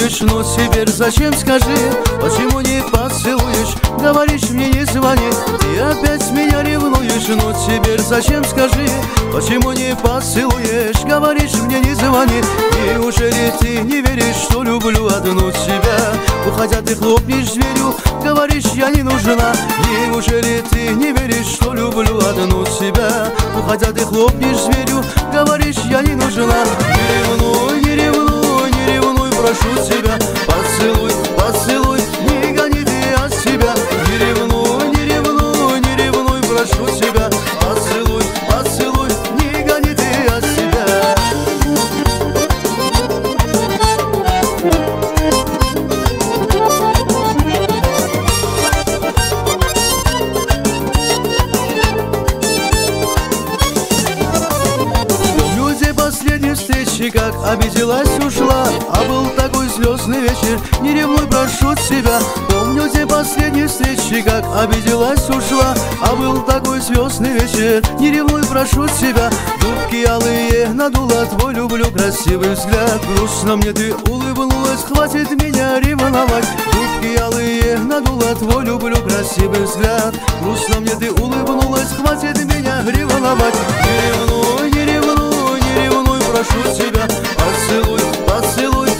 ревнуешь, но теперь зачем, скажи? Почему не поцелуешь? Говоришь мне не звони. Ты опять меня ревнуешь, но теперь зачем, скажи? Почему не поцелуешь? Говоришь мне не звони. Неужели ты не веришь, что люблю одну тебя? Уходя ты хлопнешь дверью, говоришь я не нужна. Неужели ты не веришь, что люблю одну тебя? Уходя ты хлопнешь дверью, говоришь я не нужна. Не ревнуй, не ревнуй, не ревнуй, прошу тебя. Поцелуй, поцелуй, не гони ты от себя. Не ревнуй, не ревнуй, не ревнуй, прошу тебя. Поцелуй, поцелуй, не гони ты от себя. Встречи, как обиделась, ушла, а был такой звездный вечер. Не ревнуй, прошу тебя. Помню те последние встречи, как обиделась, ушла, а был такой звездный вечер. Не ревнуй, прошу тебя. Губки алые надула, твой люблю красивый взгляд. Грустно мне ты улыбнулась, хватит меня ревновать. Губки алые надула, твой люблю красивый взгляд. Грустно мне ты улыбнулась, хватит меня ревновать. Не ревнуй, не ревнуй, не ревнуй, прошу тебя. Поцелуй, поцелуй,